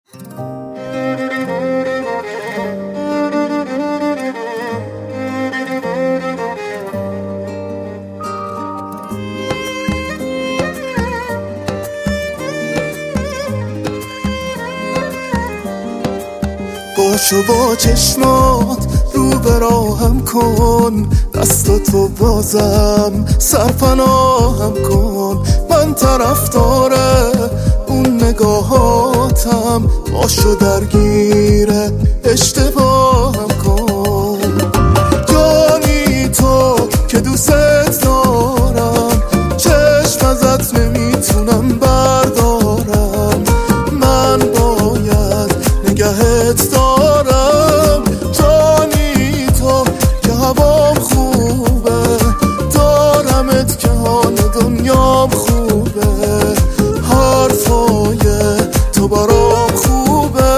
باشو با چشمات رو به راهم کن، دستاتو بازم سرپناهم کن. من طرفدار اون نگاهاتم، باشو درگیر اشتباهم کن. جانی تو که دوست دارم، چشم ازت نمیتونم بردارم. من باید نگهت دارم، جانی تو که هوام خوبه، دارمت که حال دنیام خوبه. حرفای تو برام خوبه.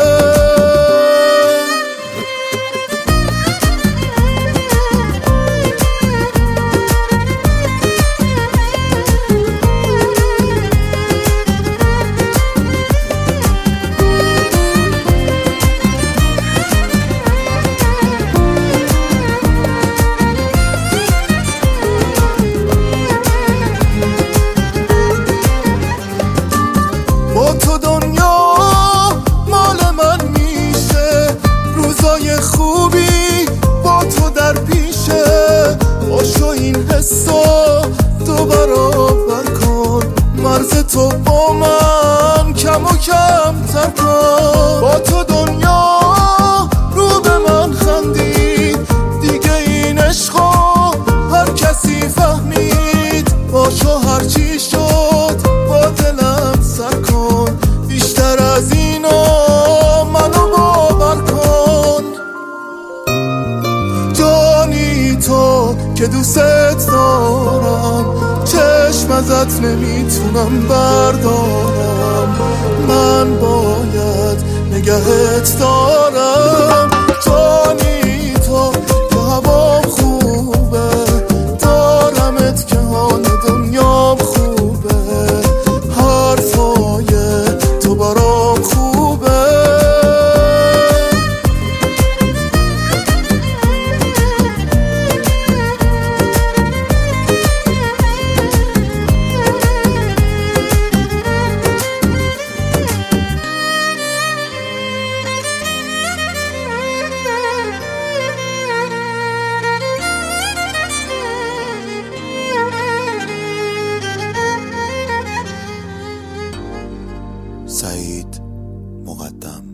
با تو دنیا مال من میشه، روزای خوبی با تو در پیشه. باشو این حسا تو برابر کن، مرز تو با من کم و کم تر کن. با تو دنیا رو به من خندید، دیگه این عشقا هر کسی فهمید. باشو هرچی شد با دلم سر کن، بیشتر از اینا منو باور کن. جانی تو که دوست دارم، چشم ازت نمیتونم بردارم. من باید نگهت دارم، جانی تو که هوام خوبه، دارمت که حال دنیام خوبه. حرفای تو برام خوبه. سعید مقدم.